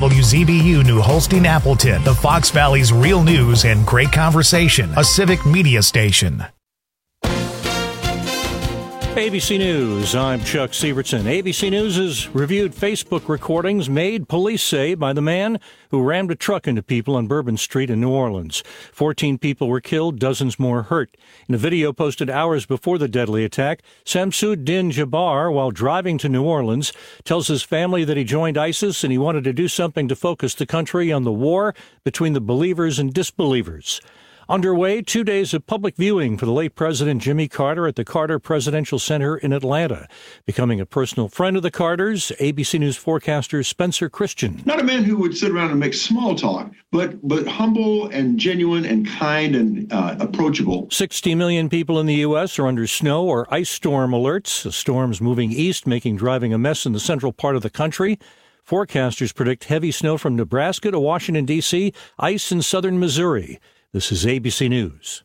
WZBU New Holstein Appleton, the Fox Valley's real news and great conversation, a civic media station. ABC News, I'm Chuck Sievertson. ABC News has reviewed Facebook recordings made, police say, by the man who rammed a truck into people on Bourbon Street in New Orleans. 14 people were killed, dozens more hurt. In a video posted hours before the deadly attack, Samsud-Din Jabbar, while driving to New Orleans, tells his family that he joined ISIS and he wanted to do something to focus the country on the war between the believers and disbelievers. Underway, 2 days of public viewing for the late President Jimmy Carter at the Carter Presidential Center in Atlanta. Becoming a personal friend of the Carters, ABC News forecaster Spencer Christian. Not a man who would sit around and make small talk, but humble and genuine and kind and approachable. 60 million people in the U.S. are under snow or ice storm alerts. The storm's moving east, making driving a mess in the central part of the country. Forecasters predict heavy snow from Nebraska to Washington, D.C., ice in southern Missouri. This is ABC News.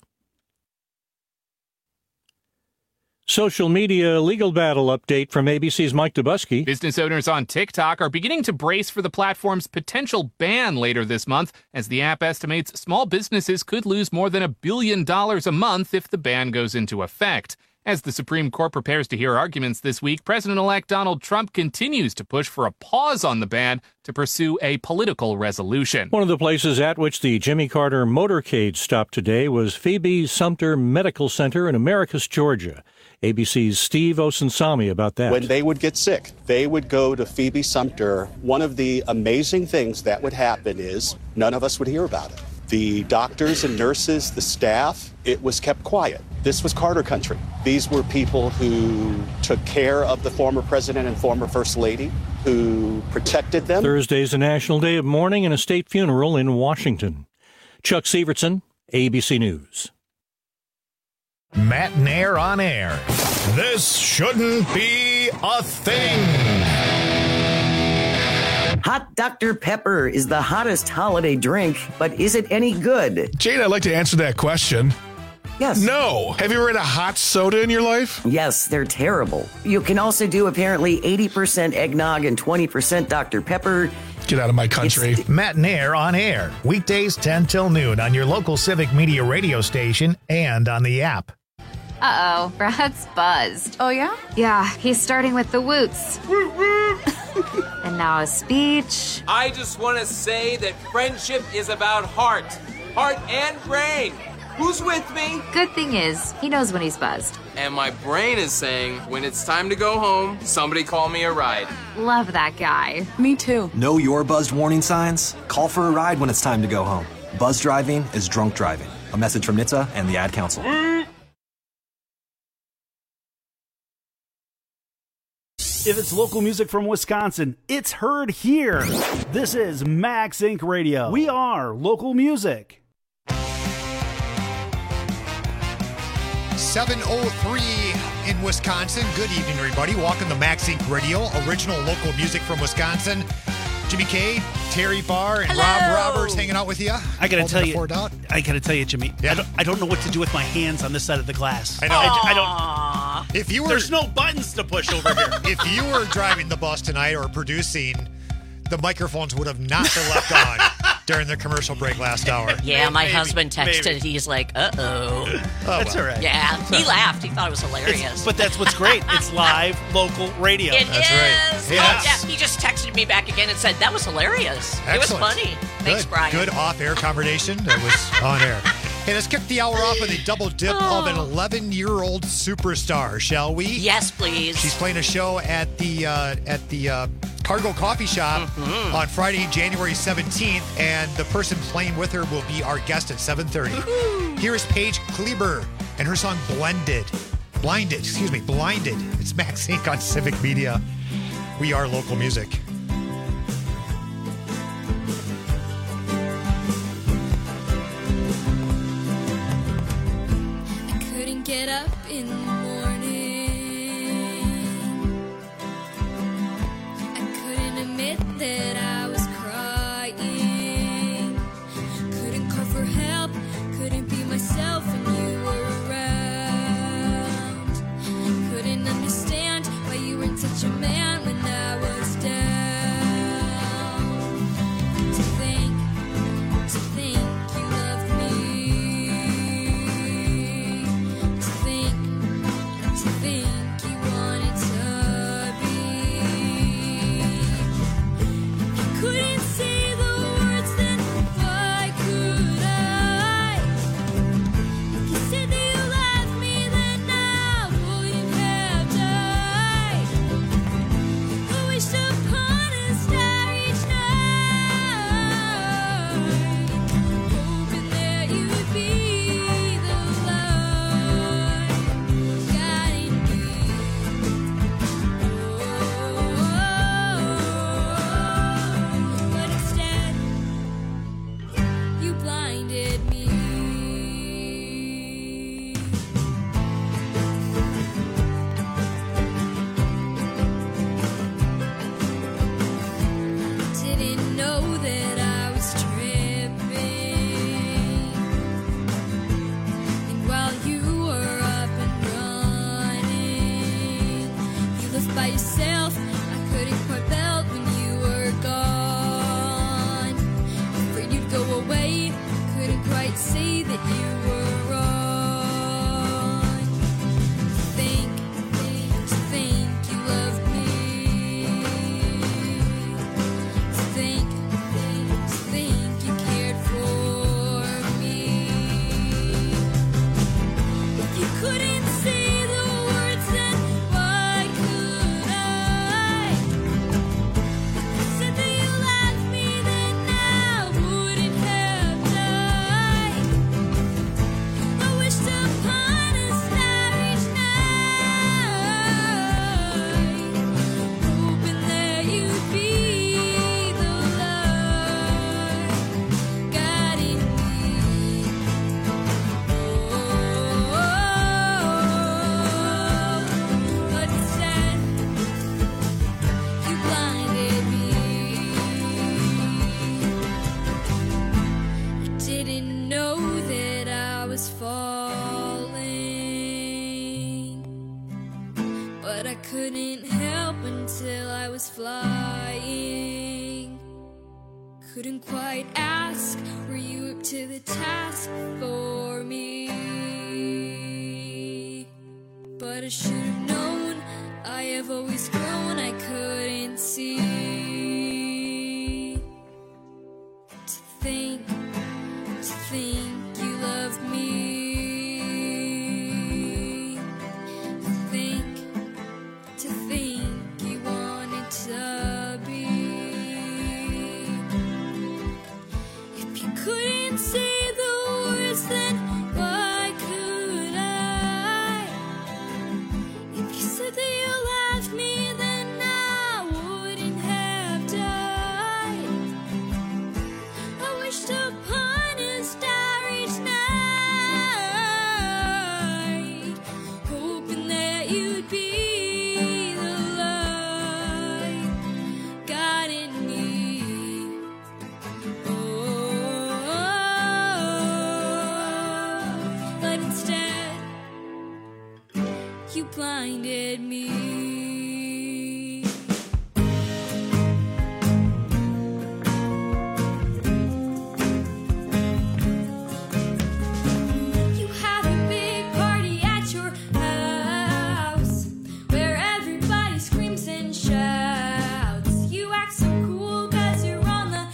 Social media legal battle update from ABC's Mike Dubusky. Business owners on TikTok are beginning to brace for the platform's potential ban later this month, as the app estimates small businesses could lose more than $1 billion a month if the ban goes into effect. As the Supreme Court prepares to hear arguments this week, President-elect Donald Trump continues to push for a pause on the ban to pursue a political resolution. One of the places at which the Jimmy Carter motorcade stopped today was Phoebe Sumter Medical Center in Americus, Georgia. ABC's Steve Osunsami about that. When they would get sick, they would go to Phoebe Sumter. One of the amazing things that would happen is none of us would hear about it. The doctors and nurses, the staff, it was kept quiet. This was Carter country. These were people who took care of the former president and former first lady, who protected them. Thursday's a national day of mourning and a state funeral in Washington. Chuck Sievertson, ABC News. Matt Nair on air. This shouldn't be a thing. Hot Dr. Pepper is the hottest holiday drink, but is it any good? Jane, I'd like to answer that question. Yes. No. Have you ever had a hot soda in your life? Yes, they're terrible. You can also do apparently 80% eggnog and 20% Dr. Pepper. Get out of my country. Matt Nair on air. Weekdays 10 till noon on your local civic media radio station and on the app. Uh-oh, Brad's buzzed. Oh, yeah? Yeah, he's starting with the woots. And now a speech. I just want to say that friendship is about heart and brain. Who's with me? Good thing is, he knows when he's buzzed. And my brain is saying, when it's time to go home, somebody call me a ride. Love that guy. Me too. Know your buzzed warning signs? Call for a ride when it's time to go home. Buzz driving is drunk driving. A message from NHTSA and the Ad Council. If it's local music from Wisconsin, it's heard here. This is Max Inc. Radio. We are local music. 7:03 in Wisconsin. Good evening, everybody. Welcome to Max Inc. Radio, original local music from Wisconsin. Jimmy K, Terry Barr, and Hello. Rob Roberts hanging out with you. I gotta tell you, Jimmy. Yeah. I don't know what to do with my hands on this side of the glass. I know. I don't. If you were, there's no buttons to push over here. If you were driving the bus tonight or producing, the microphones would have not been left on during the commercial break last hour. Yeah, my husband texted. He's like, uh-oh. That's all right. Yeah, he laughed. He thought it was hilarious. But that's what's great. It's live, local radio. That's right. Yes. Oh, yeah, he just texted me back again and said, that was hilarious. Excellent. It was funny. Thanks, Brian. Good off-air conversation that was on air. Hey, let's kick the hour off with a double dip of an 11-year-old superstar, shall we? Yes, please. She's playing a show at the Cargo Coffee Shop on Friday, January 17th, and the person playing with her will be our guest at 7:30. Here is Paige Kleber and her song Blinded. It's Max Inc. on Civic Media. We are local music. Get up in the morning. I couldn't admit that I was crying. Couldn't call for help. Couldn't be myself when you were around. Couldn't understand why you weren't such a man when I was down. was flying. Couldn't quite ask, were you up to the task for me? But I should have known, I have always grown, I couldn't see. To think you loved me. To think you wanted to be. If you couldn't say the words, then why could I? If you said that you loved me, then I wouldn't have died. I wished upon a starry night, hoping that you'd be the light God in me. Oh, but instead you blinded me. You had a big party at your house where everybody screams and shouts. You act so cool 'cause you're on the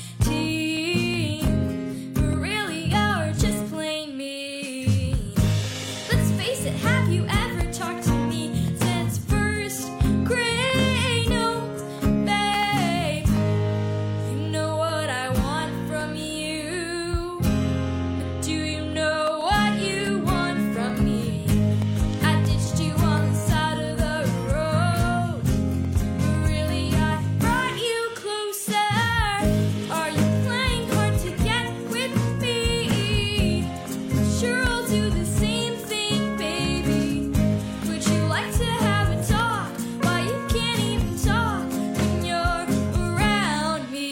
team, but really you're just plain mean. Let's face it, have you ever talked to me since first grade? No, babe. You know what I want from you. But do you know what you want from me? I ditched you on the side of the road, but really I brought you closer. Are you playing hard to get with me? Sure, I'll do the same thing, baby. Would you like to have a talk? Why you can't even talk when you're around me?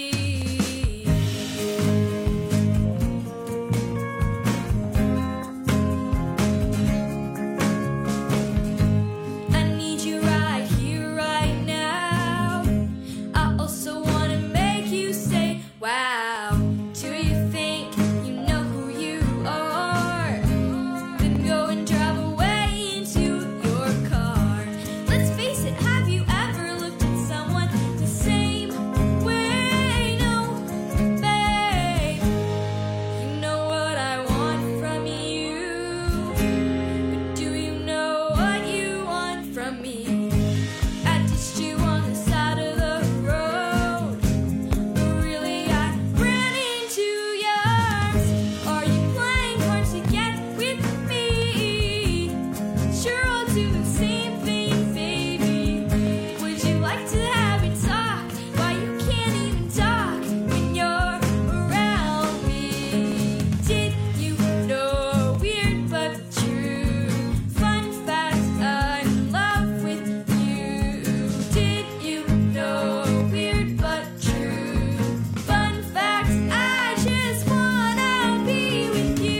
I need you right here, right now. I also want to make you say, wow. Do you think you know who you are? Then go and drive away into your car. Let's face it, have you ever looked at someone the same way? No, babe. You know what I want from you. But do you know what you want from me? I ditched you on the side of the road, but really I ran into yours. Are you playing hard to get with me? Sure, I'll do the same thing, baby. Would you like to have a talk? Why you can't even talk when you're around me? Did you know, weird but true, fun fact, I'm in love with you. Did you know, weird but true, fun fact, I just wanna be with you.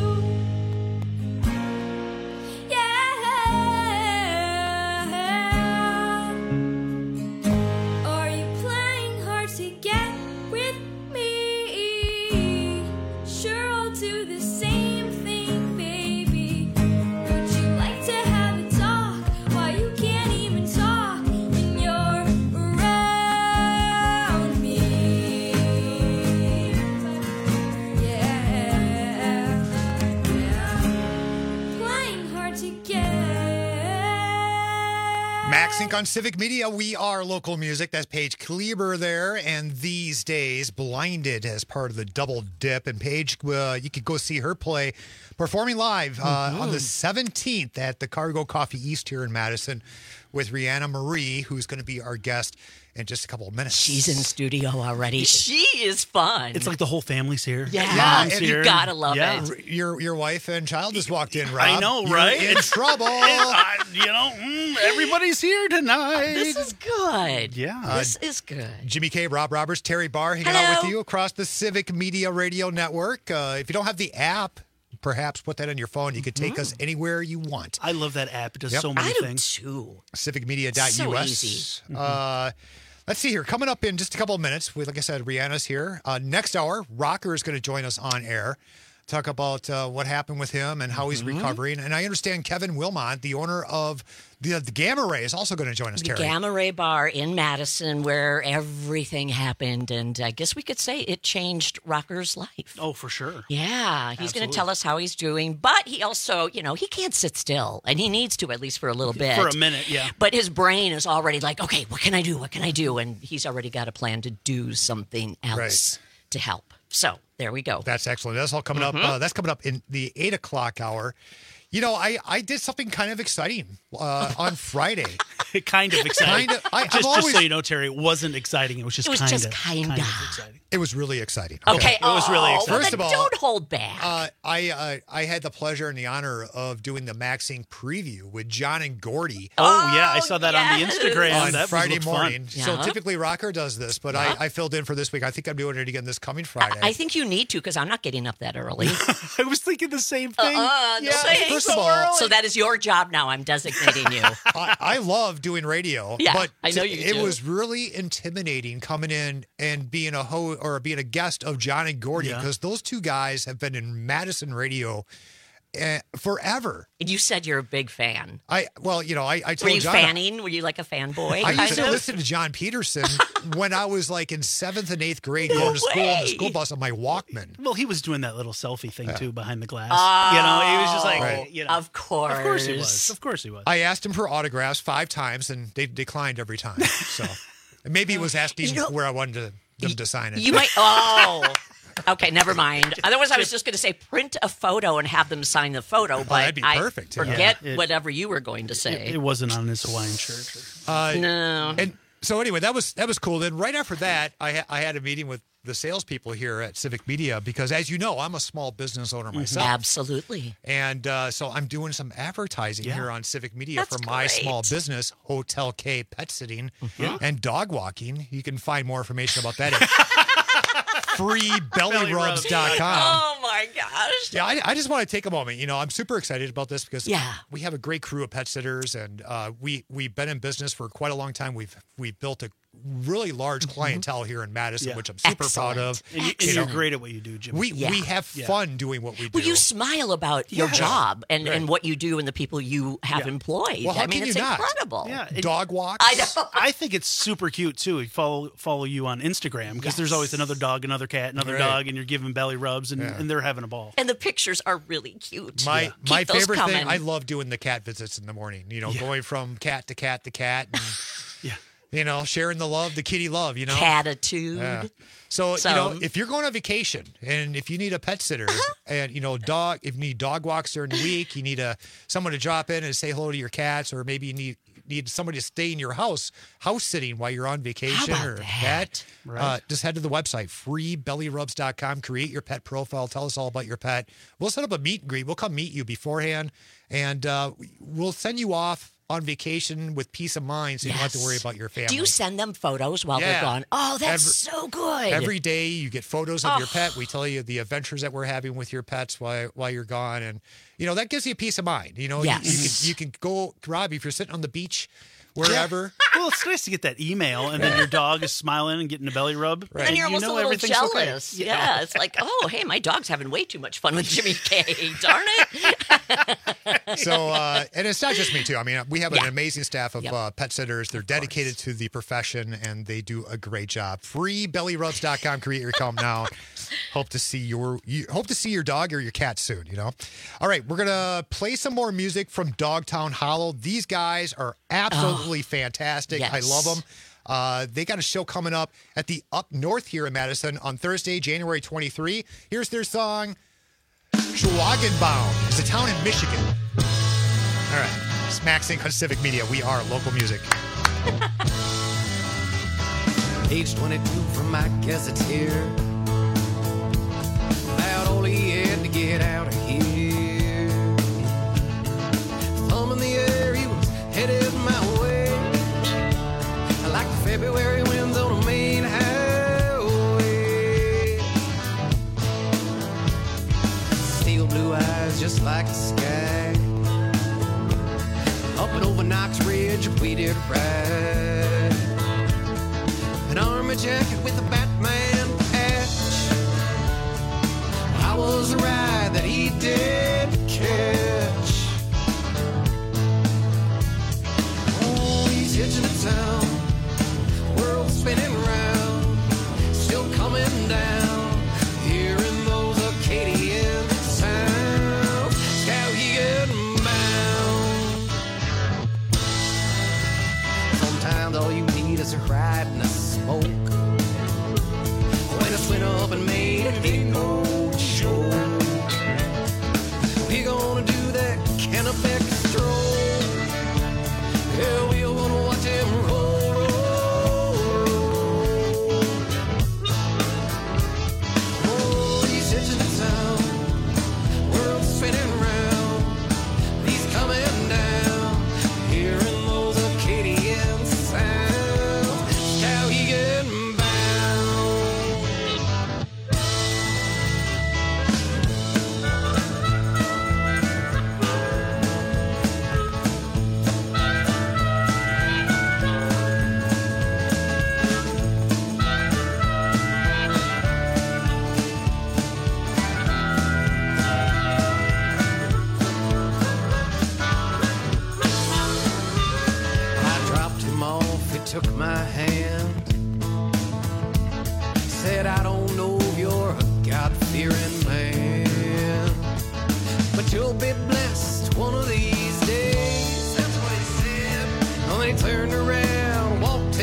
Yeah. Are you playing hard to get with me? Sure, I'll do the same thing, baby. Would you like to have a talk? Why you can't even talk when you're around me? Yeah. Playing hard to get. Max Inc. on Civic Media. We are local music. That's Paige Kleber there. And these days, Blinded as part of the Double Dip. And Paige, you could go see her play performing live on the 17th at the Cargo Coffee East here in Madison with Rihanna Marie, who's going to be our guest in just a couple of minutes. She's in studio already. She is fun. It's like the whole family's here. Yeah, Mom's and here. you gotta love it. Your wife and child just walked in, Rob. I know, You're right? in trouble. Everybody's here tonight. This is good. Yeah. This is good. Jimmy K, Rob Roberts, Terry Barr hanging out with you across the Civic Media Radio Network. If you don't have the app, perhaps put that on your phone. You could take us anywhere you want. I love that app. It does so many things. Too. Civicmedia.us. So easy. Let's see here. Coming up in just a couple of minutes, like I said, Rihanna's here. Next hour, Rocker is going to join us on air. Talk about what happened with him and how he's recovering. And I understand Kevin Wilmot, the owner of the Gamma Ray, is also going to join us, The Terry. Gamma Ray Bar in Madison, where everything happened. And I guess we could say it changed Rocker's life. Oh, for sure. Yeah, he's going to tell us how he's doing. But he also, he can't sit still. And he needs to, at least for a little bit. For a minute, yeah. But his brain is already like, okay, what can I do? What can I do? And he's already got a plan to do something else to help. So there we go. That's excellent. That's all coming up. That's coming up in the 8 o'clock hour. I did something kind of exciting on Friday. Kind of exciting. Just so you know, Terry, it wasn't exciting. It was just kind of exciting. It was really exciting. Okay. It was really exciting. First of all, don't hold back. I had the pleasure and the honor of doing the MaxInc preview with John and Gordy. Oh, yeah. I saw that on the Instagram. On Friday morning. Fun. So typically Rocker does this, but I filled in for this week. I think I'm doing it again this coming Friday. I think you need to, because I'm not getting up that early. I was thinking the same thing. First of all, so that is your job now. I'm designating you. I love doing radio, Yeah, but I know you it do. was really intimidating coming in and being being a guest of John and Gordy, because those two guys have been in Madison radio forever. And you said you're a big fan. I told Were you John, fanning? Were you like a fanboy? I used to listen to John Peterson when I was like in 7th and 8th grade going to school on the school bus on my Walkman. Well, he was doing that little selfie thing too behind the glass. He was just like, Of course. Of course he was. Of course he was. I asked him for autographs 5 times and they declined every time. So maybe he was asking where I wanted them to sign it. You might. Okay, never mind. Otherwise, I was just going to say print a photo and have them sign the photo, but that'd be perfect. Forget whatever you were going to say. It wasn't on his Hawaiian shirt. No. And so anyway, that was cool. Then right after that, I had a meeting with the salespeople here at Civic Media because, as you know, I'm a small business owner myself. Absolutely. And so I'm doing some advertising here on Civic Media for my great. small business, Hotel K Pet Sitting and Dog Walking. You can find more information about that at freebellyrubs.com. Oh my gosh. Yeah, I just want to take a moment. I'm super excited about this because we have a great crew of pet sitters, and we've been in business for quite a long time. We've built a really large clientele here in Madison, which I'm super proud of. And you're great at what you do, Jimmy. We have fun doing what we do. Well, you smile about your job and what you do and the people you have employed. Well, how I mean, can it's you not? incredible. Yeah, Dog walks. I know. I think it's super cute too. Follow you on Instagram because there's always another dog, another cat, another dog, and you're giving belly rubs and they're having a ball. And the pictures are really cute. My Keep those favorite coming. thing, I love doing the cat visits in the morning. Going from cat to cat to cat. And, sharing the love, the kitty love, Catitude. Yeah. So, if you're going on vacation and if you need a pet sitter and, if you need dog walks during the week, you need someone to drop in and say hello to your cats, or maybe you need somebody to stay in your house sitting while you're on vacation or pet, just head to the website, freebellyrubs.com, create your pet profile, tell us all about your pet. We'll set up a meet and greet. We'll come meet you beforehand, and we'll send you off on vacation with peace of mind so you don't have to worry about your family. Do you send them photos while they're gone? Oh, that's so good. Every day you get photos of your pet. We tell you the adventures that we're having with your pets while you're gone. And, that gives you peace of mind. You can go, Rob, if you're sitting on the beach, wherever. Well, it's nice to get that email, and then your dog is smiling and getting a belly rub. Right. And you're almost a little jealous. Okay. Yeah, it's like, oh, hey, my dog's having way too much fun with Jimmy K. Darn it. So, and it's not just me, too. I mean, we have an amazing staff of pet sitters. They're dedicated to the profession, and they do a great job. Freebellyrubs.com. Create your account now. Hope to see your dog or your cat soon, All right, we're going to play some more music from Dogtown Hollow. These guys are absolutely fantastic. Yes. I love them. They got a show coming up at the Up North here in Madison on Thursday, January 23. Here's their song, Schwagenbaum. It's a town in Michigan. All right. It's MaxInc on Civic Media. We are local music. Age 22 from Mike Gazetteer. About all he had to get out of here. Thumb in the air, he was headed my way. I like the February winds on a main highway. Steel blue eyes just like the sky. Up and over Knox Ridge, we did ride. and Maine, it ain't no show. We gonna do that Kennebec stroll. Yeah, we gonna watch him roll, roll, roll. Oh, he's hitting the town, world spinning round. He's coming down, hearing those Acadian sounds. How he getting bound. I dropped him off, he took my hand. Said, I don't know if you're a God-fearing man, but you'll be blessed one of these days. That's what he said. And they turned around, walked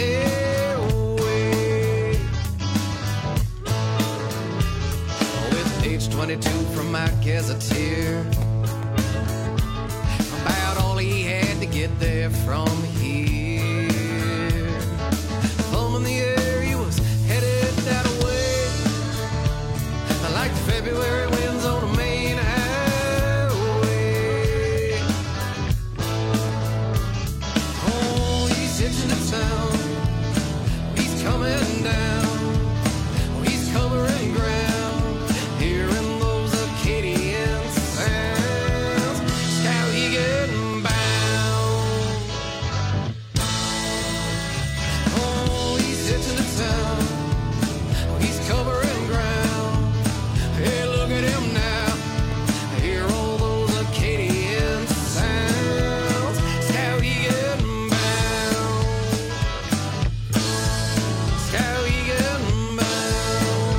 away. With page 22 from my gazetteer, about all he had to get there from here. Thumb in the air, he was headed that way, like February winds on a Maine highway. Oh, he's hitting the town, he's coming down, he's covering ground, hearing those Acadian sounds. How he getting bound. Oh, he's hitting the town, he's covering ground. Hey, look at him now, hear all those Acadian sounds. How he getting bound. How he getting bound.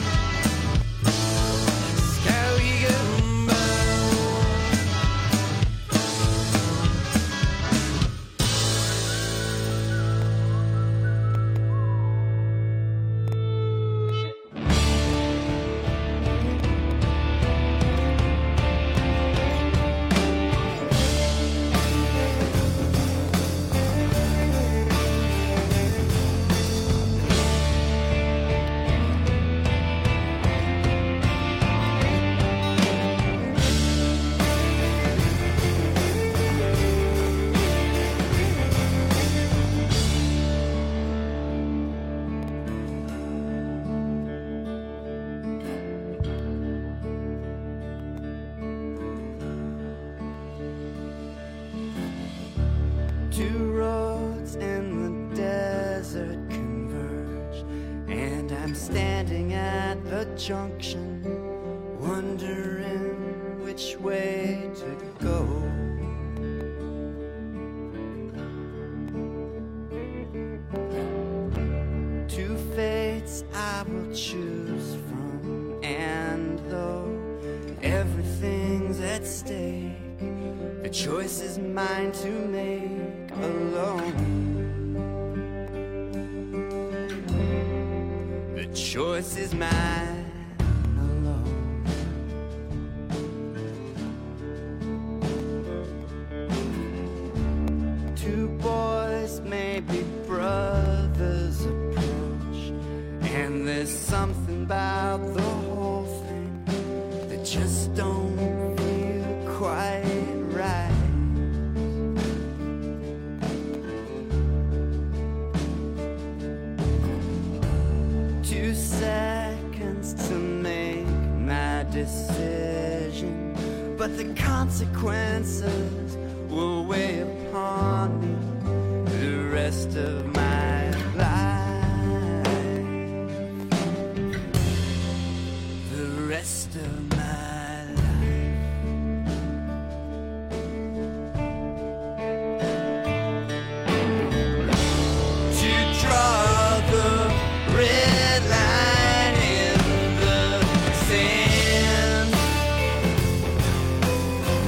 How he getting bound. Two roads in the desert converge, and I'm standing at the junction, wondering which way to go. Two fates I will choose from, and though everything's at stake, the choice is mine to make alone. The choice is mine alone. Two boys, maybe brothers, approach, and there's something about the whole thing that just don't feel quite right. Two seconds to make my decision, but the consequences will weigh upon me the rest of my life. The rest of my red line in the sand.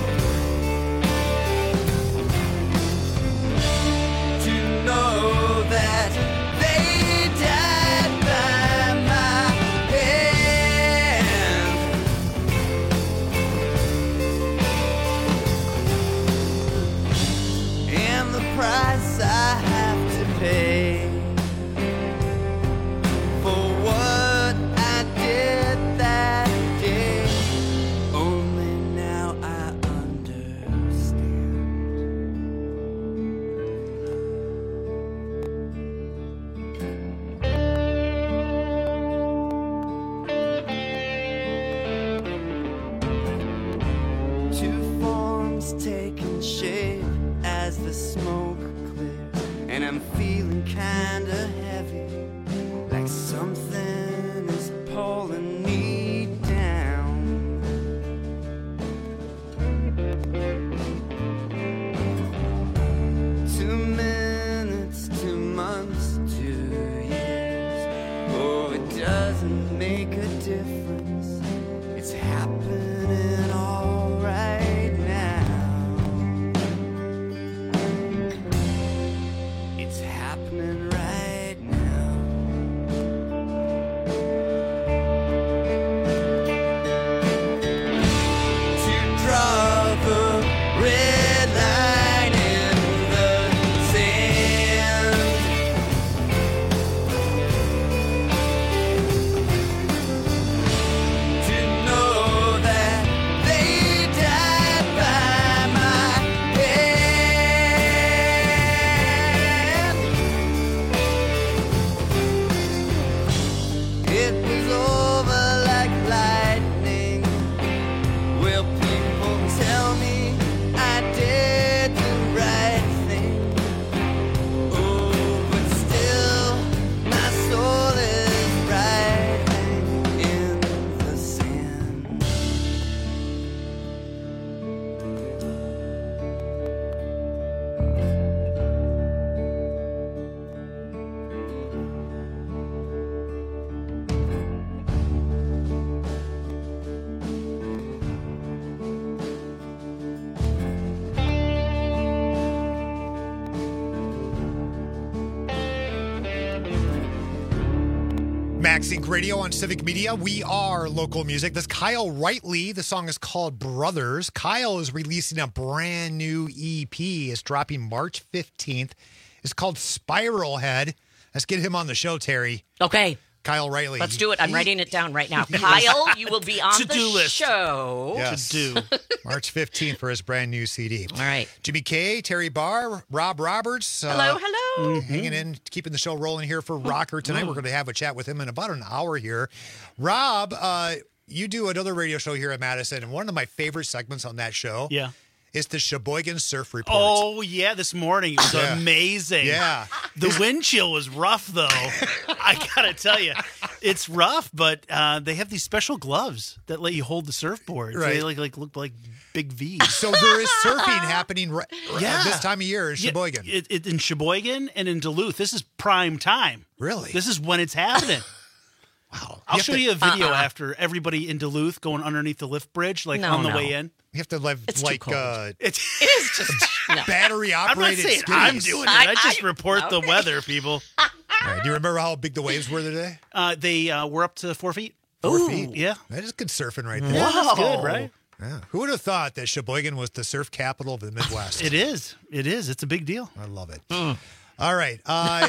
To know that the smoke clear, and I'm feeling kinda heavy, like something is pulling me down. 2 minutes, 2 months, 2 years. Oh, it doesn't make a difference. It's happening all right now. It's happening right now. To draw the red line in the sand. To know that they died by my hand. It was over like lightning. Well, people tell me I did the right thing. Oh, but still, my soul is riding in the sand. Max Inc. Radio on Civic Media. We are local music. That's Kyle Wrightley. The song is called Brothers. Kyle is releasing a brand new EP. It's dropping March 15th. It's called Spiral Head. Let's get him on the show, Terry. Okay. Kyle Wrightley. Let's do it. I'm writing it down right now. Kyle, you will be on the To-do list. show. Yes. March 15th for his brand new CD. All right. Jimmy K, Terry Barr, Rob Roberts. Hello. Hanging in, keeping the show rolling here for Rocker tonight. We're going to have a chat with him in about an hour here. Rob, you do another radio show here at Madison, and one of my favorite segments on that show is the Sheboygan Surf Report. Oh, yeah, this morning. It was amazing. Yeah. The wind chill was rough, though. I got to tell you. It's rough, but they have these special gloves that let you hold the surfboard. Right. They look like big V's. So there is surfing happening this time of year in Sheboygan. In Sheboygan and in Duluth. This is prime time. Really? This is when it's happening. Wow. I'll show you a video after everybody in Duluth going underneath the lift bridge, on the way in. You have to live It's like too cold. It is just battery I'm not operated. saying I'm doing it. I just report the weather, people. All right, do you remember how big the waves were today? They were up to 4 feet. 4 feet? Yeah. That is good surfing right there. Yeah, that's good, right? Yeah. Who would have thought that Sheboygan was the surf capital of the Midwest? It is. It is. It's a big deal. I love it. All right.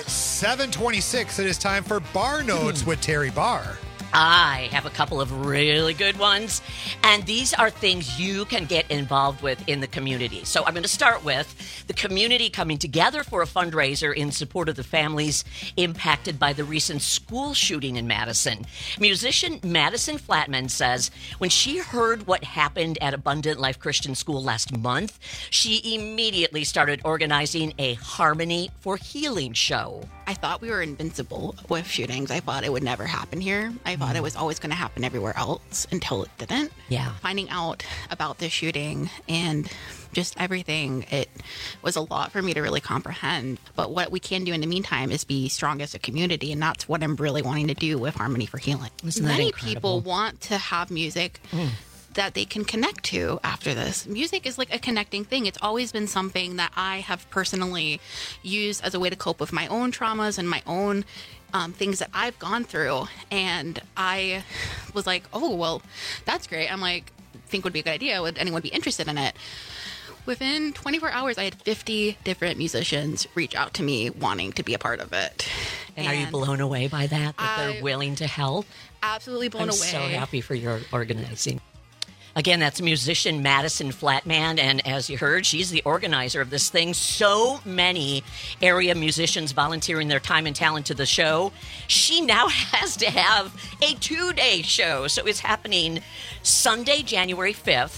7:26. It is time for Bar Notes with Terry Barr. I have a couple of really good ones, and these are things you can get involved with in the community. So I'm going to start with the community coming together for a fundraiser in support of the families impacted by the recent school shooting in Madison. Musician Madison Flatman says when she heard what happened at Abundant Life Christian School last month, she immediately started organizing a Harmony for Healing show. I thought we were invincible with shootings. I thought it would never happen here. I thought it was always going to happen everywhere else until it didn't. Yeah. Finding out about this shooting and just everything, it was a lot for me to really comprehend. But what we can do in the meantime is be strong as a community, and that's what I'm really wanting to do with Harmony for Healing. Isn't that Many incredible? people want to have music that they can connect to after this. Music is like a connecting thing. It's always been something that I have personally used as a way to cope with my own traumas and my own things that I've gone through. And I was like, oh, well, that's great. I'm like, think would be a good idea. Would anyone be interested in it? Within 24 hours, I had 50 different musicians reach out to me wanting to be a part of it. And are you blown away by that they're willing to help? Absolutely blown I'm away. so happy for your organizing. Again, that's musician Madison Flatman, and as you heard, she's the organizer of this thing. So many area musicians volunteering their time and talent to the show. She now has to have a 2-day show. So it's happening Sunday, January 5th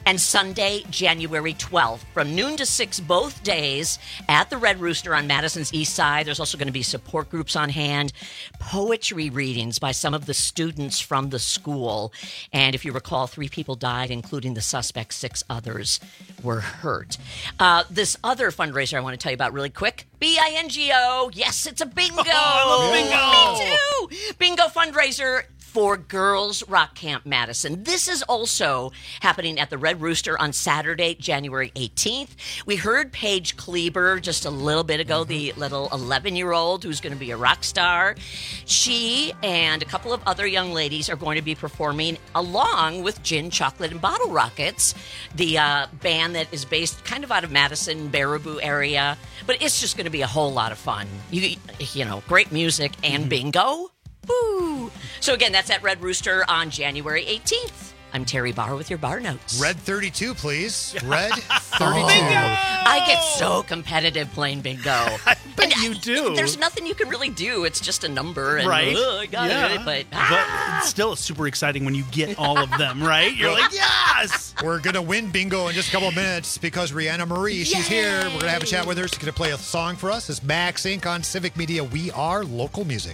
And Sunday, January 12th, from noon to 6 both days at the Red Rooster on Madison's East Side. There's also going to be support groups on hand, poetry readings by some of the students from the school. And if you recall, 3 people died, including the suspect. 6 others were hurt. This other fundraiser I want to tell you about really quick, BINGO. Yes, it's a bingo. I love bingo. Me too. Bingo fundraiser for Girls Rock Camp Madison. This is also happening at the Red Rooster on Saturday, January 18th. We heard Paige Kleber just a little bit ago, the little 11-year-old who's going to be a rock star. She and a couple of other young ladies are going to be performing along with Gin, Chocolate, and Bottle Rockets, the band that is based kind of out of Madison, Baraboo area. But it's just going to be a whole lot of fun. You know, great music and bingo. Woo! So again, that's at Red Rooster on January 18th. I'm Terry Barr with your bar notes. Red 32, please. Red 32. I get so competitive playing bingo. I bet you do. There's nothing you can really do. It's just a number. And, right. I got it. But it's still super exciting when you get all of them, right? You're like, yes! We're going to win bingo in just a couple of minutes because Rihanna Marie, she's here. We're going to have a chat with her. She's going to play a song for us. It's Max Inc. on Civic Media. We are local music.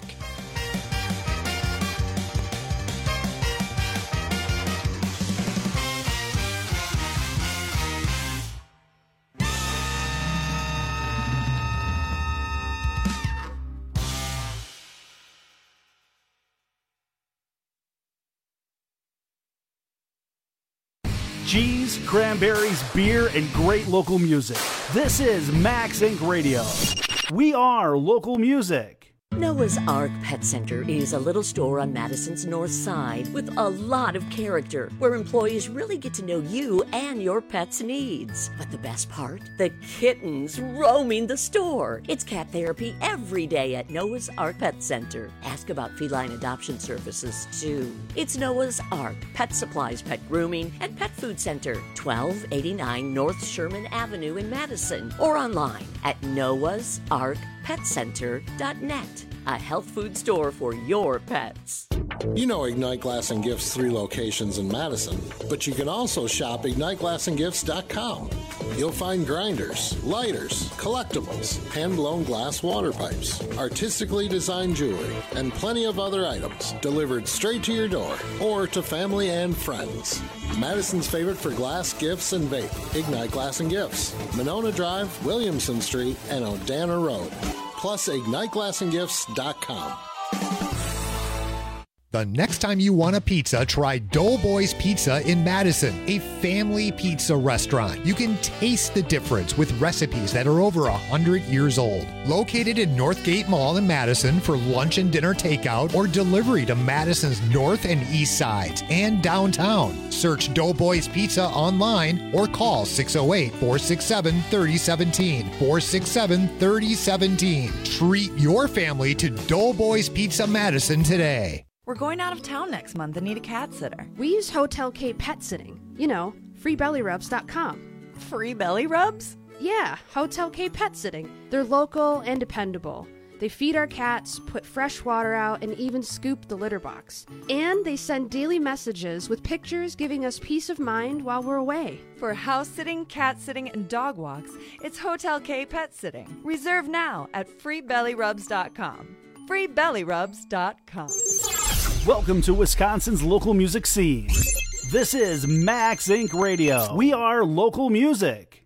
Cheese, cranberries, beer, and great local music. This is Max Inc. Radio. We are local music. Noah's Ark Pet Center is a little store on Madison's north side with a lot of character, where employees really get to know you and your pet's needs. But the best part? The kittens roaming the store. It's cat therapy every day at Noah's Ark Pet Center. Ask about feline adoption services, too. It's Noah's Ark Pet Supplies, Pet Grooming, and Pet Food Center, 1289 North Sherman Avenue in Madison, or online at noahsarkpetcenter.net. A health food store for your pets. You know Ignite Glass and Gifts' 3 locations in Madison, but you can also shop IgniteGlassandGifts.com. You'll find grinders, lighters, collectibles, hand-blown glass water pipes, artistically designed jewelry, and plenty of other items delivered straight to your door or to family and friends. Madison's favorite for glass, gifts, and vape, Ignite Glass and Gifts, Monona Drive, Williamson Street, and Odana Road. Plus, IgniteGlassandGifts.com. The next time you want a pizza, try Doughboys Pizza in Madison, a family pizza restaurant. You can taste the difference with recipes that are over 100 years old. Located in Northgate Mall in Madison for lunch and dinner takeout or delivery to Madison's north and east sides and downtown. Search Doughboys Pizza online or call 608-467-3017. 467-3017. Treat your family to Doughboys Pizza Madison today. We're going out of town next month and need a cat sitter. We use Hotel K Pet Sitting. You know, freebellyrubs.com. Free belly rubs? Yeah, Hotel K Pet Sitting. They're local and dependable. They feed our cats, put fresh water out, and even scoop the litter box. And they send daily messages with pictures giving us peace of mind while we're away. For house sitting, cat sitting, and dog walks, it's Hotel K Pet Sitting. Reserve now at freebellyrubs.com. freebellyrubs.com. Welcome to Wisconsin's local music scene. This is Max Inc. Radio. We are local music.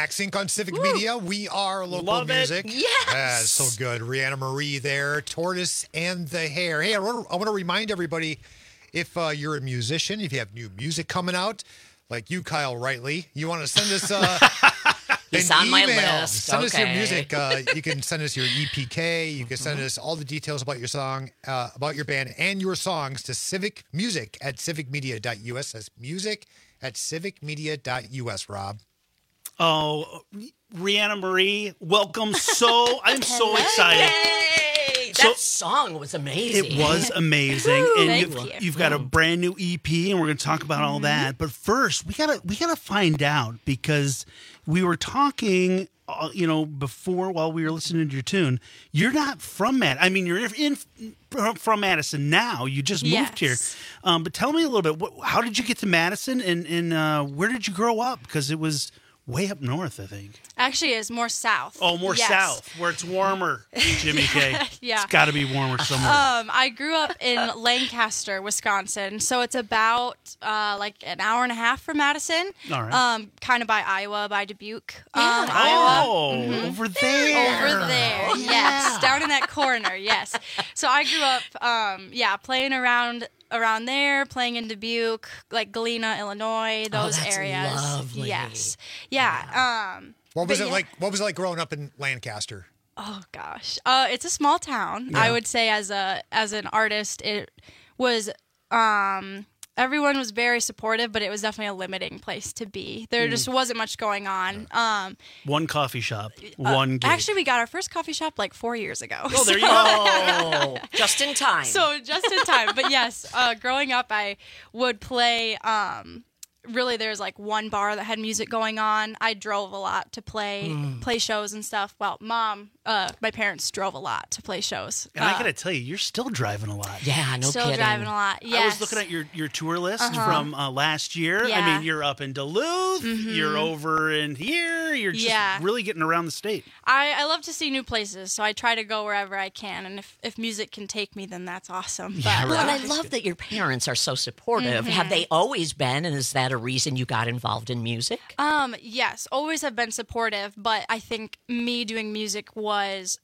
MaxInc on Civic Media. We are local Love it. music. Yes. So good. Rihanna Marie there, Tortoise and the Hare. Hey, I want to remind everybody, if you're a musician, if you have new music coming out, like you, Kyle Rightly, you want to send us He's an on my email. list. Send us your Okay. music. You can send us your EPK. You can send us all the details about your song, about your band, and your songs to civicmusic@civicmedia.us. That's music@civicmedia.us, Rob. Oh, Rihanna Marie, welcome. I'm so excited. Yay! So- That song was amazing. It was amazing, and Thank you've got a brand new EP, and we're going to talk about all that. But first, we gotta find out, because we were talking, before while we were listening to your tune. You're not from Madison. I mean, you're from Madison now. You just moved here. But tell me a little bit. How did you get to Madison, and where did you grow up? Because it was way up north, I think. Actually, it's more south. Oh, more Yes. south, where it's warmer, Jimmy K. Yeah. It's got to be warmer somewhere. I grew up in Lancaster, Wisconsin, so it's about like an hour and a half from Madison. All right. Kind of by Iowa, by Dubuque. Oh, Iowa. over there. Over there, yes, down in that corner, yes. So I grew up, playing around there, playing in Dubuque, like Galena, Illinois, those that's areas. lovely. Yes, yeah. What was but it yeah. like? What was it like growing up in Lancaster? Oh gosh, it's a small town. I would say as an artist, it was. Everyone was very supportive, but it was definitely a limiting place to be. There just wasn't much going on. One coffee shop, one gig. Actually, we got our first coffee shop like 4 years ago. Oh, there you So- go. Oh, just in time. So just in time. But yes, growing up, I would play. Really, there's like one bar that had music going on. I drove a lot to play shows and stuff. Well, my parents drove a lot to play shows. And I got to tell you, you're still driving a lot. Yeah, no Still kidding. driving a lot. Yes. I was looking at your tour list from last year. I Yeah. mean, you're up in Duluth. You're over in here. You're just really getting around the state. I love to see new places, so I try to go wherever I can. And if music can take me, then that's awesome. Yeah, But, right. Well, and I love that your parents are so supportive. Have they always been, and is that a reason you got involved in music? Yes, always have been supportive, but I think me doing music was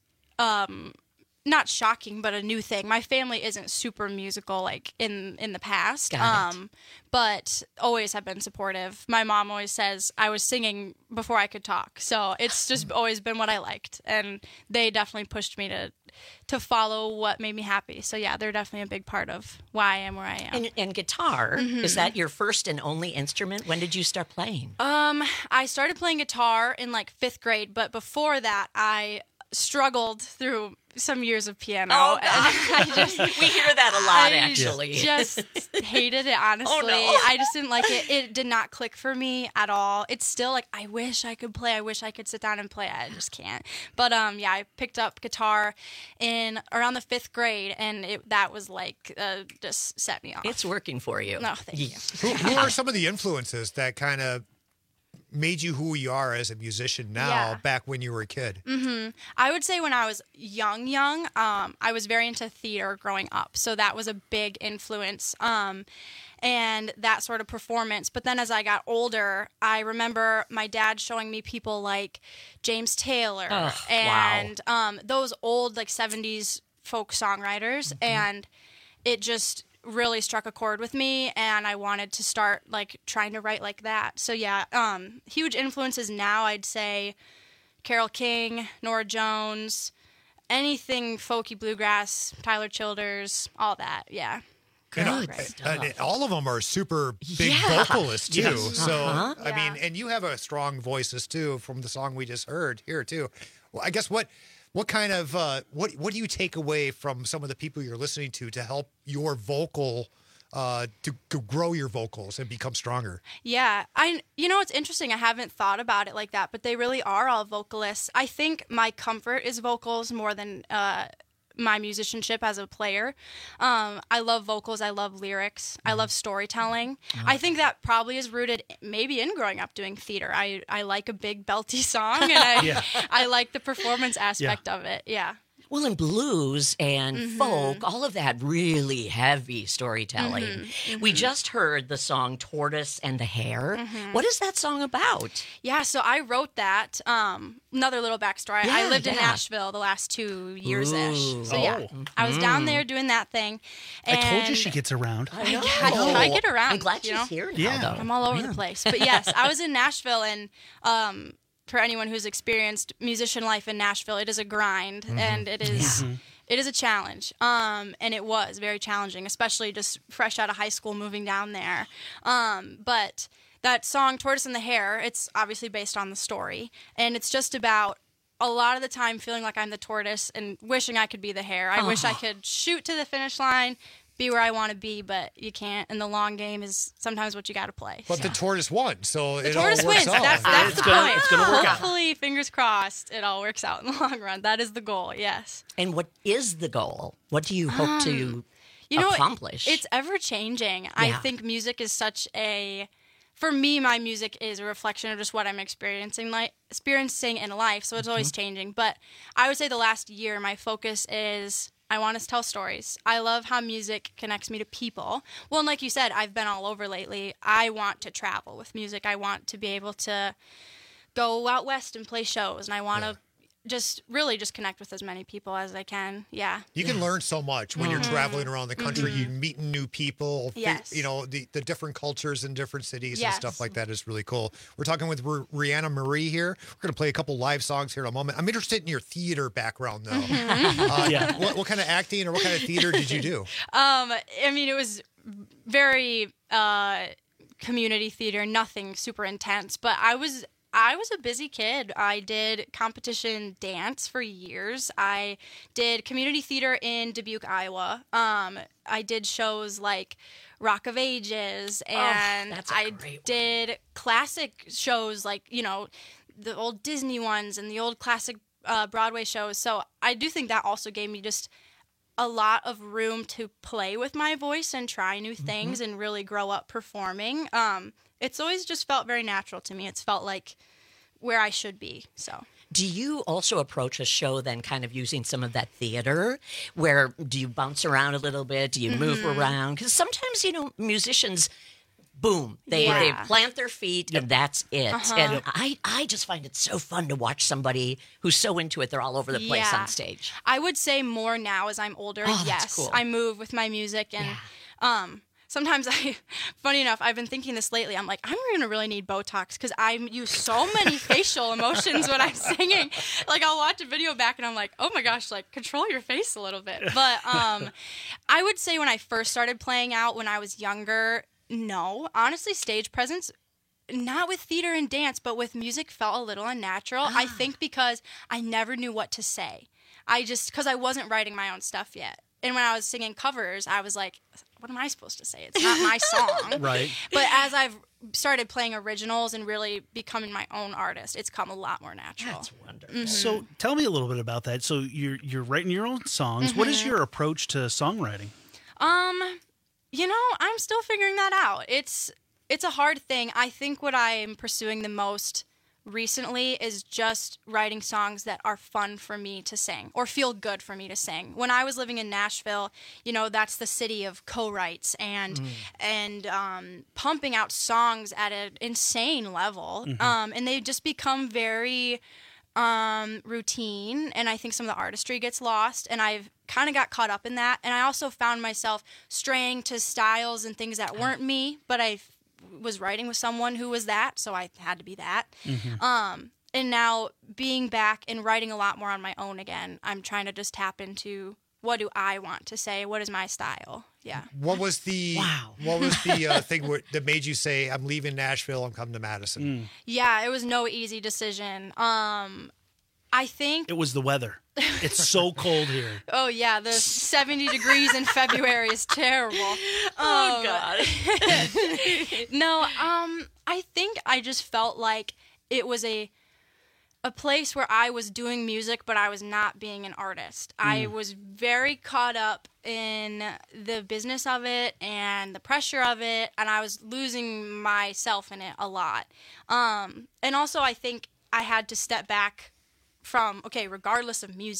not shocking, but a new thing. My family isn't super musical like in the past. Got it. But always have been supportive. My mom always says I was singing before I could talk. So it's just always been what I liked, and they definitely pushed me to follow what made me happy. So yeah, they're definitely a big part of why I am where I am. And guitar, is that your first and only instrument? When did you start playing? I started playing guitar in like 5th grade, but before that I struggled through some years of piano. Oh, and I just, we hear that a lot, I actually. just hated it, honestly. Oh, no. I just didn't like it. It did not click for me at all. It's still like, I wish I could play. I wish I could sit down and play. I just can't. But I picked up guitar in around the 5th grade, and that was like just set me off. It's working for you. No, thank you. Who are some of the influences that kind of made you who you are as a musician now, back when you were a kid? I would say when I was young, I was very into theater growing up. So that was a big influence. And that sort of performance. But then as I got older, I remember my dad showing me people like James Taylor and those old like 70s folk songwriters. And it just really struck a chord with me, and I wanted to start like trying to write like that. So yeah, huge influences now, I'd say Carole King, Norah Jones, anything folky bluegrass, Tyler Childers, all that. Yeah. And all of them are super big vocalists too. Yes. So I mean, and you have a strong voices too from the song we just heard here too. Well, I guess what kind of what do you take away from some of the people you're listening to help your vocal to grow your vocals and become stronger? Yeah, it's interesting. I haven't thought about it like that, but they really are all vocalists. I think my comfort is vocals more than my musicianship as a player. I love vocals. I love lyrics. I love storytelling. I think that probably is rooted maybe in growing up doing theater. I like a big belty song, and I like the performance aspect of it. Yeah. Well, in blues and Mhm. folk, all of that really heavy storytelling. Mhm, We mhm. just heard the song Tortoise and the Hare. Mhm. What is that song about? Yeah, so I wrote that. Another little backstory. I Yeah, lived in yeah. Nashville the last 2 years ish. Ooh. So yeah, Oh. I was down Mm. there doing that thing. I told you and- she gets around. I get around. I'm glad you she's know? here now, Yeah. though. I'm all over Yeah. the place. But yes, I was in Nashville, and for anyone who's experienced musician life in Nashville, it is a grind, and it is. Mhm. It is a challenge, and it was very challenging, especially just fresh out of high school, moving down there. But that song, Tortoise and the Hare, it's obviously based on the story, and it's just about a lot of the time feeling like I'm the tortoise and wishing I could be the hare. I wish I Oh. could shoot to the finish line, be where I want to be, but you can't, and the long game is sometimes what you got to play. But the tortoise won, so The it tortoise all works wins. out. That's It's the gonna- point. it's gonna work out. Hopefully, fingers crossed, it all works out in the long run. That is the goal. Yes. And what is the goal? What do you hope to You know, accomplish? it's ever changing. I Yeah. think music is such a. For me, my music is a reflection of just what I'm experiencing in life. So it's always changing. But I would say the last year, my focus is I want to tell stories. I love how music connects me to people. Well, and like you said, I've been all over lately. I want to travel with music. I want to be able to go out west and play shows, and I want to just connect with as many people as I can. Yeah. You can learn so much when you're traveling around the country. You're meeting new people. Yes. You know, the different cultures in different cities Yes. and stuff like that is really cool. We're talking with Rihanna Marie here. We're going to play a couple live songs here in a moment. I'm interested in your theater background, though. Yeah. What kind of acting or what kind of theater did you do? I mean, it was very community theater, nothing super intense, but I was a busy kid. I did competition dance for years. I did community theater in Dubuque, Iowa. I did shows like Rock of Ages, and that's a I great one. did classic shows like, you know, the old Disney ones and the old classic Broadway shows. So I do think that also gave me just a lot of room to play with my voice and try new things and really grow up performing. It's always just felt very natural to me. It's felt like where I should be. So Do you also approach a show then kind of using some of that theater? Where do you bounce around a little bit? Do you move around? Because sometimes, you know, musicians, boom, they Yeah. plant their feet and that's it. Uh-huh. And I just find it so fun to watch somebody who's so into it, they're all over the place Yeah. on stage. I would say more now as I'm older. Oh, that's yes, cool. I move with my music, and sometimes funny enough, I've been thinking this lately. I'm like, I'm gonna really need Botox because I use so many facial emotions when I'm singing. Like, I'll watch a video back and I'm like, oh my gosh, like control your face a little bit. But I would say when I first started playing out when I was younger, no, honestly, stage presence. Not with theater and dance, but with music felt a little unnatural. I think because I never knew what to say. Because I wasn't writing my own stuff yet. And when I was singing covers, I was like, what am I supposed to say? It's not my song. Right. But as I've started playing originals and really becoming my own artist, it's come a lot more natural. That's wonderful. So tell me a little bit about that. So you're writing your own songs. What is your approach to songwriting? You know, I'm still figuring that out. It's a hard thing. I think what I'm pursuing the most recently is just writing songs that are fun for me to sing or feel good for me to sing. When I was living in Nashville, you know, that's the city of co-writes and pumping out songs at an insane level. And they just become very routine, and I think some of the artistry gets lost, and I've kind of got caught up in that. And I also found myself straying to styles and things that weren't me, but I was writing with someone who was that, so I had to be that. And now being back and writing a lot more on my own again, I'm trying to just tap into what do I want to say? What is my style? Yeah. What was the thing that made you say, I'm leaving Nashville, I'm coming to Madison? Yeah, it was no easy decision. I think It was the weather. It's so cold here. Oh yeah, the 70 degrees in February is terrible. Oh God. No, I think I just felt like it was a place where I was doing music, but I was not being an artist. I was very caught up in the business of it and the pressure of it, and I was losing myself in it a lot. And also I think I had to step back from, okay, regardless of music,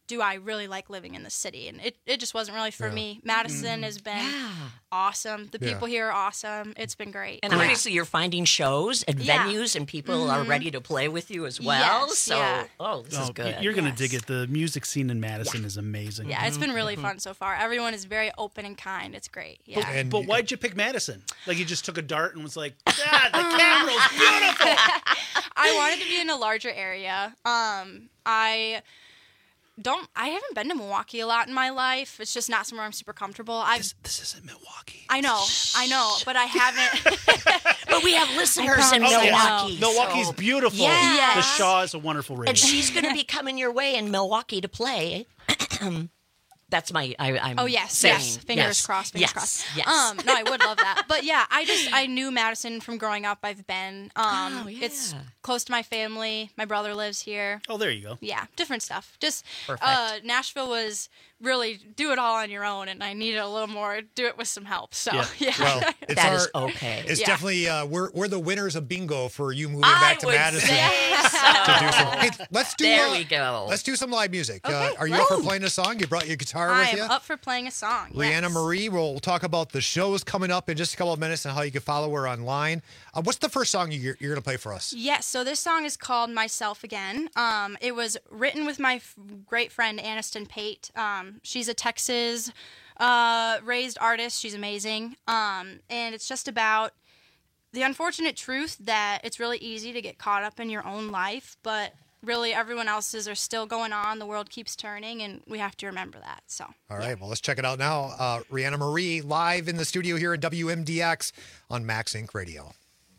do I really like living in the city? And it just wasn't really for me. Madison has been awesome. The people here are awesome. It's been great. And obviously you're finding shows and venues and people are ready to play with you as well. Yes, so, this is good. You're going to dig it. The music scene in Madison is amazing. Yeah, it's been really fun so far. Everyone is very open and kind. It's great. Yeah. But why'd you pick Madison? Like you just took a dart and was like, the Cameral's beautiful. I wanted to be in a larger area. I haven't been to Milwaukee a lot in my life. It's just not somewhere I'm super comfortable. This isn't Milwaukee. I know, but I haven't. But we have listeners in Milwaukee. Milwaukee's beautiful. Yes. The Shaw is a wonderful radio. And she's going to be coming your way in Milwaukee to play. That's my. I'm saying. Fingers crossed. Fingers crossed. Yes. No, I would love that. But yeah, I knew Madison from growing up. I've been. It's close to my family. My brother lives here. Oh, there you go. Yeah, different stuff. Just Perfect. Nashville was really do it all on your own, and I needed a little more. Do it with some help. So yeah. Well, that is okay. It's definitely we're the winners of bingo for you moving back to Madison. So. To do some, hey, let's do. There we go. Let's do some live music. Okay. Are you up for playing a song? You brought your guitar I with you. am up for playing a song. Rihanna Marie. We'll talk about the shows coming up in just a couple of minutes and how you can follow her online. What's the first song you're going to play for us? Yes, so this song is called Myself Again. It was written with my great friend Aniston Pate. She's a Texas raised artist. She's amazing. And it's just about the unfortunate truth that it's really easy to get caught up in your own life, but really everyone else's are still going on. The world keeps turning, and we have to remember that. So. All right, well, let's check it out now. Rihanna Marie live in the studio here at WMDX on Max Inc. Radio.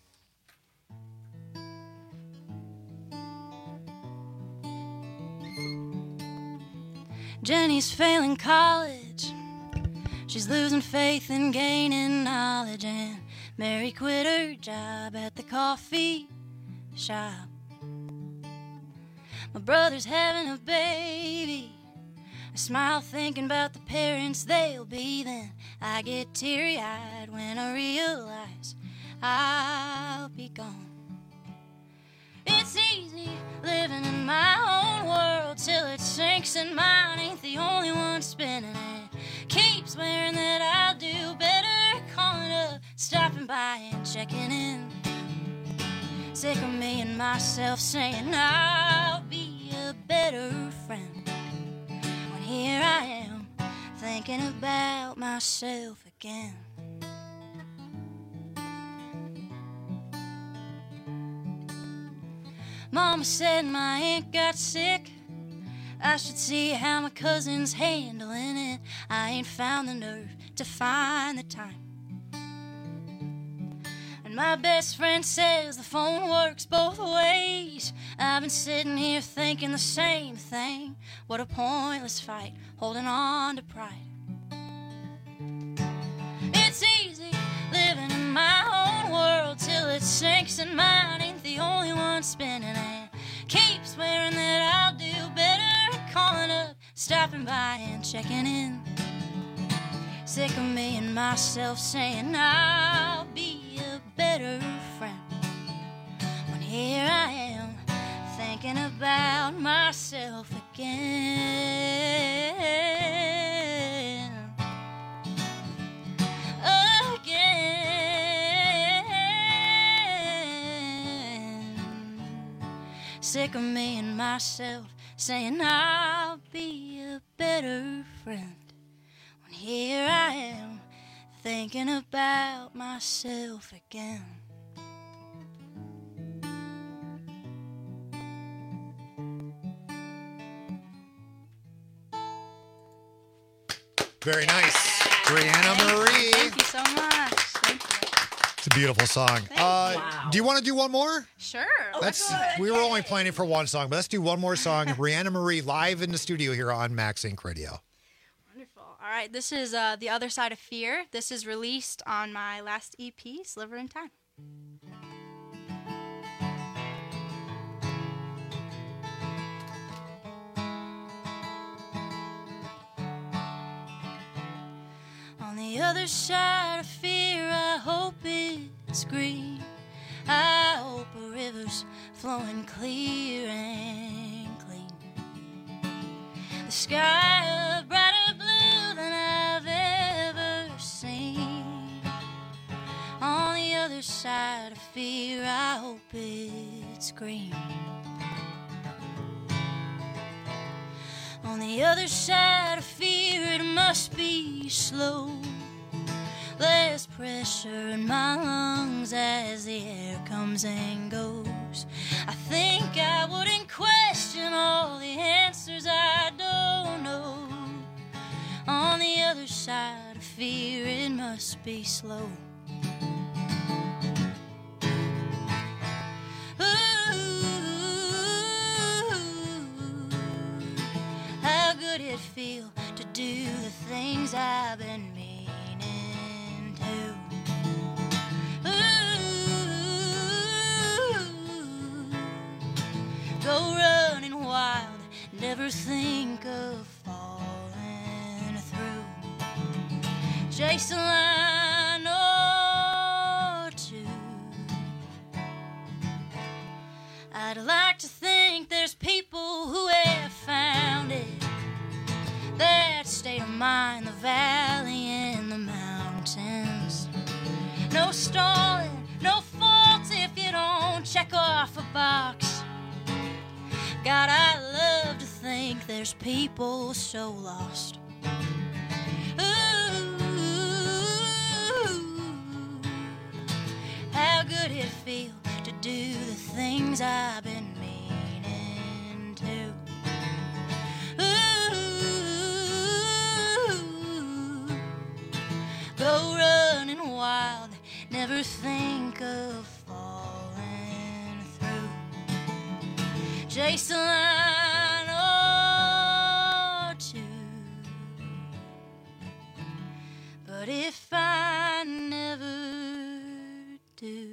Jenny's failing college. She's losing faith in gaining knowledge. And Mary quit her job at the coffee shop. My brother's having a baby. I smile thinking about the parents they'll be. Then I get teary-eyed when I realize I'll be gone. It's easy living in my own world till it sinks and mine ain't the only one spinning it. Keep swearing that I'll do better, calling up, stopping by and checking in. Sick of me and myself saying I'll be a better friend, when here I am thinking about myself again. Mama said my aunt got sick. I should see how my cousin's handling it. I ain't found the nerve to find the time. And my best friend says the phone works both ways. I've been sitting here thinking the same thing. What a pointless fight, holding on to pride. It's easy living in my own world till it sinks and mine ain't the only one spinning it. Keep swearing that I'll do better, calling up, stopping by and checking in. Sick of me and myself saying I'll be a better friend, when here I am thinking about myself again. Sick of me and myself saying I'll be a better friend, when here I am thinking about myself again. Very nice. Rihanna Marie. Thank you so much. Thank you. It's a beautiful song. Do you want to do one more? Sure. We were only planning for one song, but let's do one more song. Rihanna Marie live in the studio here on Max Inc. Radio. Wonderful. All right, this is The Other Side of Fear. This is released on my last EP, Sliver in Time. On the other side of fear, I hope it's green. I hope a river's flowing clear and clean. The sky a brighter blue than I've ever seen. On the other side of fear, I hope it's green. On the other side of fear, it must be slow. Less pressure in my lungs as the air comes and goes. I think I wouldn't question all the answers I don't know. On the other side of fear, it must be slow. How good it feel to do the things I've been meaning to. Go running wild, never think of falling through. Chase a line or two. I'd like to think there's people who have found it. That state of mind, the valley and the mountains. No stalling, no fault if you don't check off a box. God, I love to think there's people so lost. Ooh, how good it feel to do the things I've been meaning to. Go running wild, never think of falling through. Chase a line or two. But if I never do,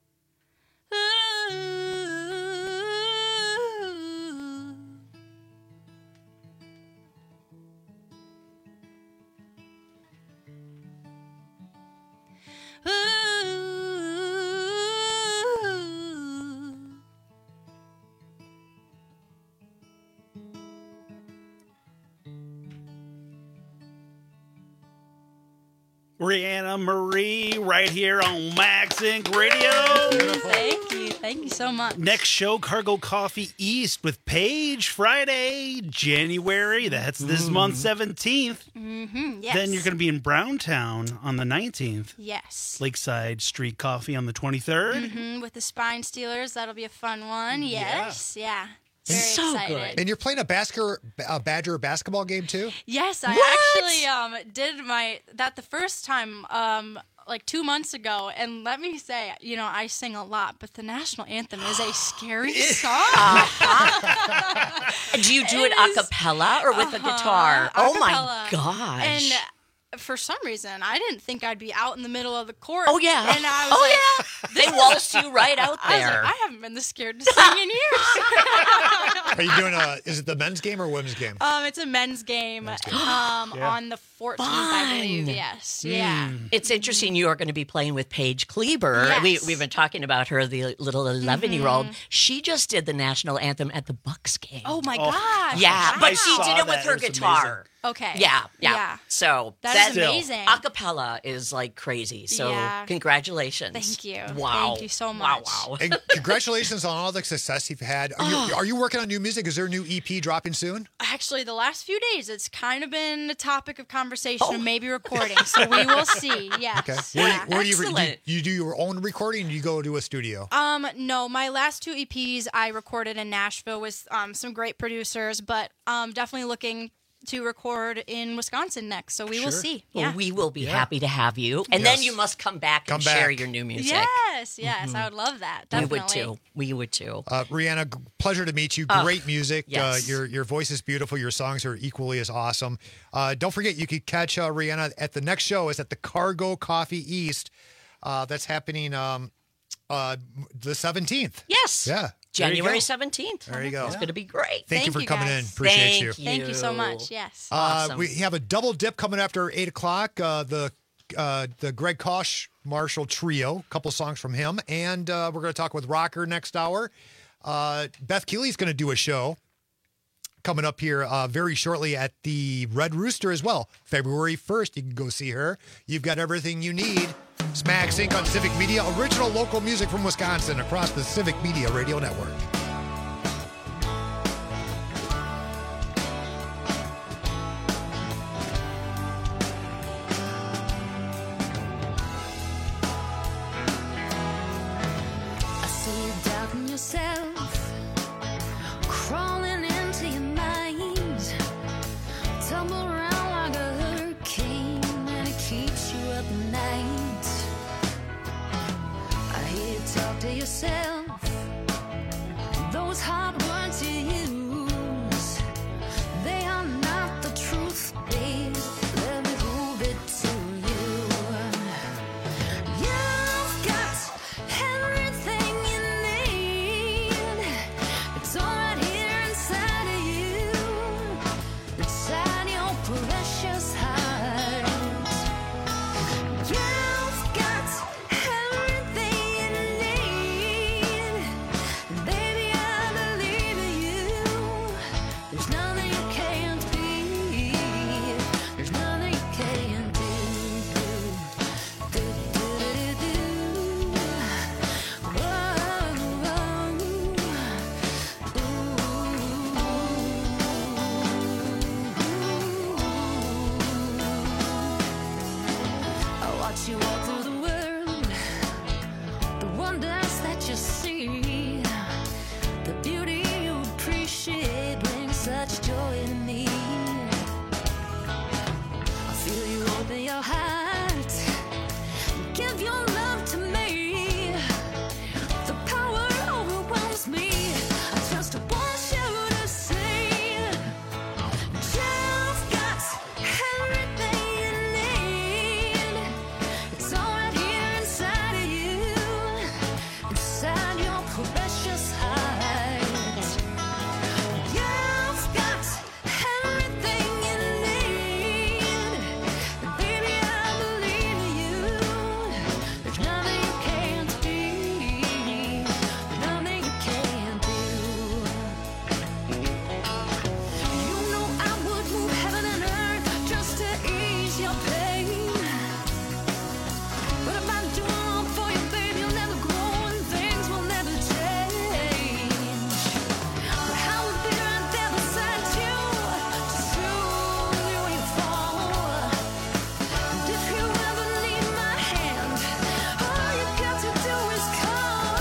Rihanna Marie right here on Max Inc. Radio. Thank you so much. Next show, Cargo Coffee East with Paige, Friday, January. That's this month, 17th. Yes. Then you're going to be in Browntown on the 19th. Yes. Lakeside Street Coffee on the 23rd. With the Spine Steelers, that'll be a fun one. Yes, yeah. Very So excited. good. And you're playing a Badger basketball game too? Yes, I actually did that the first time like 2 months ago, and let me say, I sing a lot, but the national anthem is a scary song. Do you do it a cappella or with a guitar? Oh my gosh. And for some reason, I didn't think I'd be out in the middle of the court. Oh, yeah. And I was They waltzed you right out I was there. like, I haven't been this scared to sing in years. Are you doing is it the men's game or women's game? It's a men's game, on the 14th, I believe. Yes. Yeah. It's interesting you are going to be playing with Paige Kleber. Yes. We've been talking about her, the little 11-year-old. She just did the national anthem at the Bucks game. Oh, my gosh. Yeah, but Wow. she did it with her guitar. Okay. Yeah. So That's amazing. A cappella is like crazy. So Yeah. congratulations. Thank you. Wow. Thank you so much. Wow. And congratulations on all the success you've had. Are you working on new music? Is there a new EP dropping soon? Actually, the last few days, it's kind of been a topic of conversation and maybe recording. So we will see. Yes. Okay. Yeah. Where do you do your own recording? Or do you go to a studio? No, my last 2 EPs I recorded in Nashville with some great producers, but definitely looking to record in Wisconsin next. So we will see. Well, Yeah. we will be happy to have you. And then you must come back and share your new music. Yes, I would love that. Definitely. We would too. Rihanna, pleasure to meet you. Great music. Yes. Your voice is beautiful. Your songs are equally as awesome. Don't forget, you could catch Rihanna at the next show. Is at the Cargo Coffee East. That's happening the 17th. Yes. Yeah. January 17th. There you go. It's going to be great. Thank you for coming in. guys. Appreciate you. Thank you so much. Yes. Awesome. We have a double dip coming after 8 o'clock. The Greg Kosh Marshall Trio, a couple songs from him. And we're going to talk with Rocker next hour. Beth Keeley's going to do a show. coming up here very shortly at the Red Rooster as well. February 1st, you can go see her. You've got everything you need. Smack Sync on Civic Media, original local music from Wisconsin across the Civic Media Radio Network. I see you doubting yourself, crawling into your mind, tumble around like a hurricane, and it keeps you up at night. I hear you talk to yourself, those hard words you use, they are not the truth, babe. Let me prove it to you. You've got everything you need. It's all right here inside of you, inside your precious heart. You've got everything you need. Baby, I believe in you. There's nothing you can't be. There's nothing you can't do. I watch you walk through the world, the wonders that you see, the beauty you appreciate brings such joy to me. I feel you open your heart, give your love to me. The power overwhelms me. I just want you to see you've got everything you need. It's all right here inside of you, inside your precious heart. You've got everything you need. Baby, I believe in you. There's nothing you can't be. There's nothing you can't do. You know I would move heaven and earth just to ease your pain. But if I do it all for you, babe, you'll never grow and things will never change. But I will be right there beside you to soothe you when you fall. And if you ever need my hand, all you got to do is call.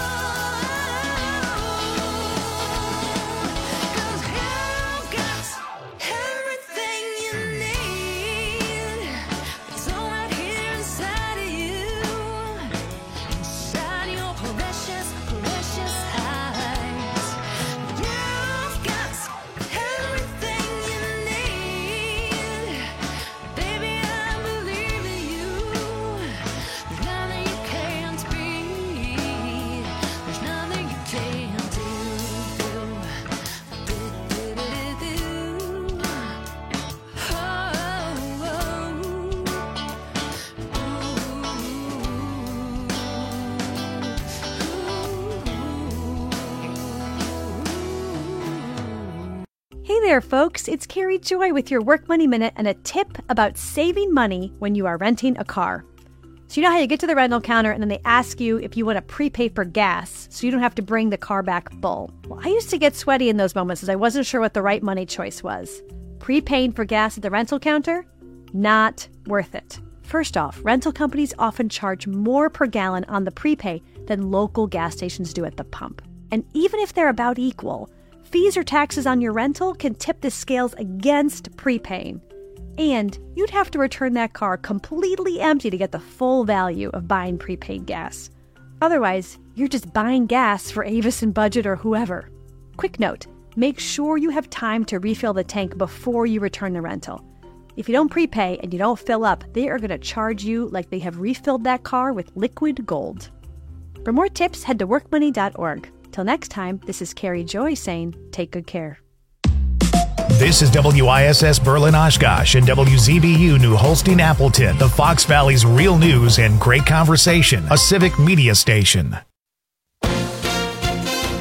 'Cause you've got everything you need. It's all right here inside of you, inside your precious, precious heart. You've got everything you need. Baby, I believe in you. There's nothing you can't be. There's nothing you can't do. Hey there, folks. It's Carrie Joy with your Work Money Minute and a tip about saving money when you are renting a car. So you know how you get to the rental counter and then they ask you if you want to prepay for gas so you don't have to bring the car back full. Well, I used to get sweaty in those moments as I wasn't sure what the right money choice was. Prepaying for gas at the rental counter? Not worth it. First off, rental companies often charge more per gallon on the prepay than local gas stations do at the pump. And even if they're about equal, fees or taxes on your rental can tip the scales against prepaying. And you'd have to return that car completely empty to get the full value of buying prepaid gas. Otherwise, you're just buying gas for Avis and Budget or whoever. Quick note, make sure you have time to refill the tank before you return the rental. If you don't prepay and you don't fill up, they are going to charge you like they have refilled that car with liquid gold. For more tips, head to workmoney.org. Till next time, this is Carrie Joy saying, take good care. This is WISS Berlin Oshkosh and WZBU New Holstein Appleton, the Fox Valley's real news and great conversation, a civic media station.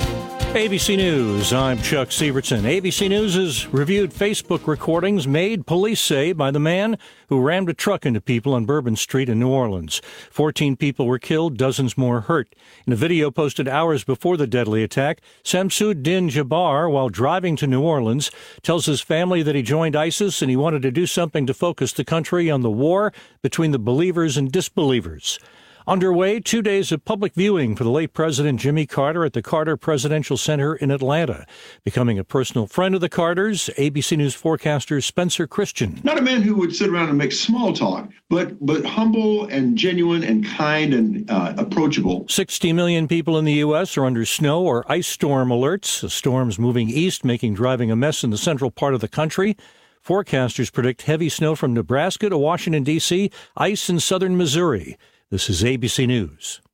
ABC News, I'm Chuck Severson. ABC News has reviewed Facebook recordings made, police say, by the man who rammed a truck into people on Bourbon Street in New Orleans. 14 people were killed, dozens more hurt. In a video posted hours before the deadly attack, Samsud-Din Jabbar, while driving to New Orleans, tells his family that he joined ISIS and he wanted to do something to focus the country on the war between the believers and disbelievers. Underway, 2 days of public viewing for the late President Jimmy Carter at the Carter Presidential Center in Atlanta. Becoming a personal friend of the Carters, ABC News forecaster Spencer Christian. Not a man who would sit around and make small talk, but humble and genuine and kind and approachable. 60 million people in the U.S. are under snow or ice storm alerts. The storm's moving east, making driving a mess in the central part of the country. Forecasters predict heavy snow from Nebraska to Washington, D.C., ice in southern Missouri. This is ABC News.